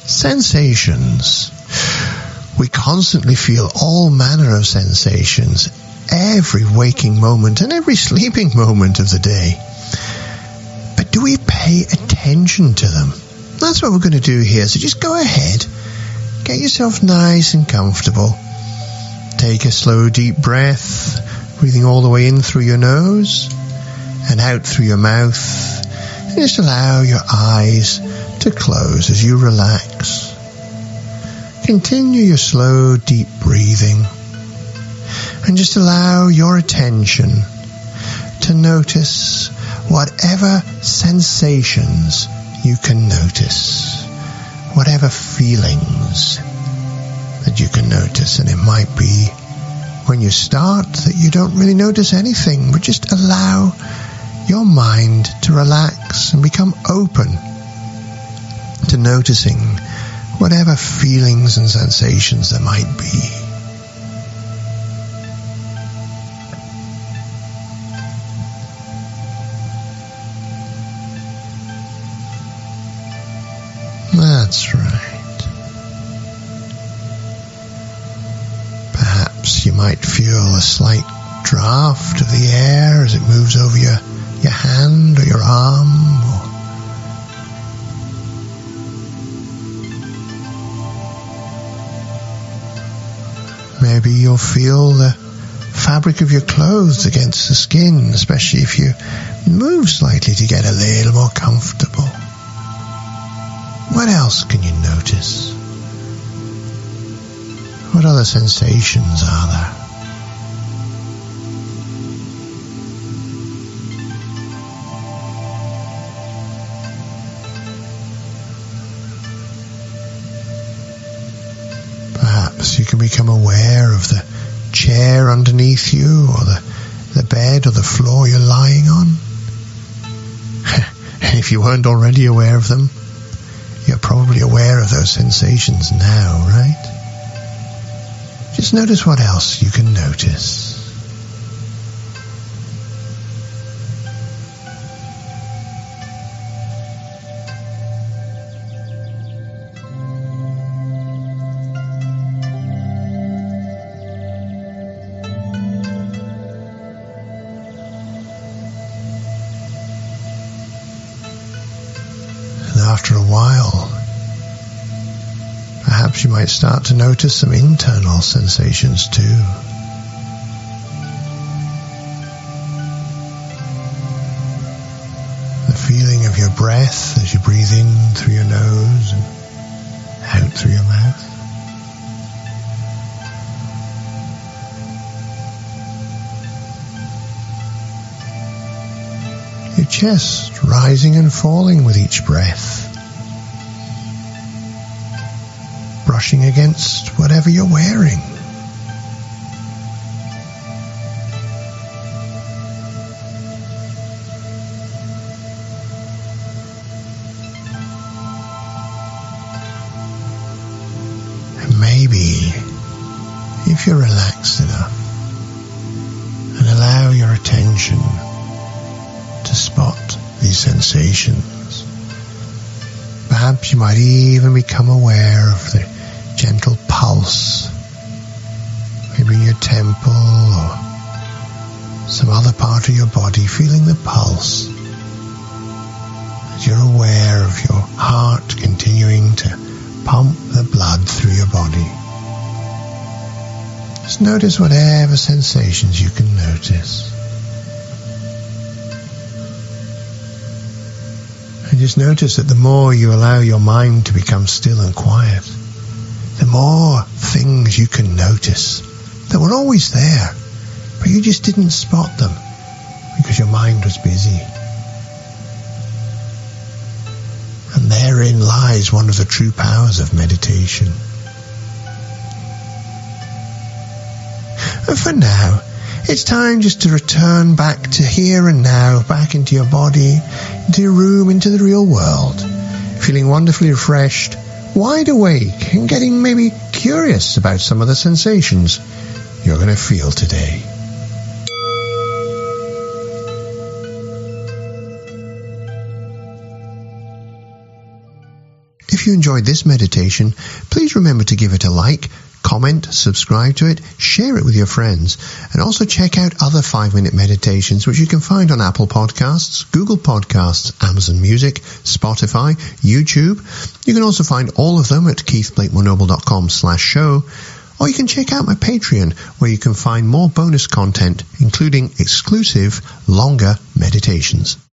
Sensations. We constantly feel all manner of sensations every waking moment and every sleeping moment of the day. But do we pay attention to them? That's what we're going to do here. So just go ahead. Get yourself nice and comfortable. Take a slow, deep breath, breathing all the way in through your nose and out through your mouth. And just allow your eyes to close as you relax. Continue your slow, deep breathing. And just allow your attention to notice whatever sensations you can notice. Whatever feelings that you can notice. And it might be when you start that you don't really notice anything, but just allow your mind to relax and become open to noticing whatever feelings and sensations there might be. That's right. Perhaps you might feel a slight draft of the air as it moves over your hand or your arm. Maybe you'll feel the fabric of your clothes against the skin, especially if you move slightly to get a little more comfortable. What else can you notice? What other sensations are there? Perhaps you can become aware of the chair underneath you or the bed or the floor you're lying on. And if you weren't already aware of them, you're probably aware of those sensations now, right? Just notice what else you can notice. After a while, perhaps you might start to notice some internal sensations too. The feeling of your breath as you breathe in through your nose and out through your mouth. Your chest rising and falling with each breath. Brushing against whatever you're wearing. And maybe, if you're relaxed enough, and allow your attention to spot these sensations, perhaps you might even become aware of the gentle pulse, maybe in your temple or some other part of your body, feeling the pulse as you're aware of your heart continuing to pump the blood through your body. Just notice whatever sensations you can notice. And just notice that the more you allow your mind to become still and quiet, the more things you can notice that were always there, but you just didn't spot them because your mind was busy. And therein lies one of the true powers of meditation. And for now, it's time just to return back to here and now, back into your body, into your room, into the real world, feeling wonderfully refreshed, wide awake, and getting maybe curious about some of the sensations you're going to feel today. If if you enjoyed this meditation, please remember to give it a like, comment, subscribe to it, share it with your friends, and also check out other 5-minute meditations which you can find on Apple Podcasts, Google Podcasts, Amazon Music, Spotify, YouTube. You can also find all of them at keithblakemonoble.com/show, or you can check out my Patreon, where you can find more bonus content, including exclusive, longer meditations.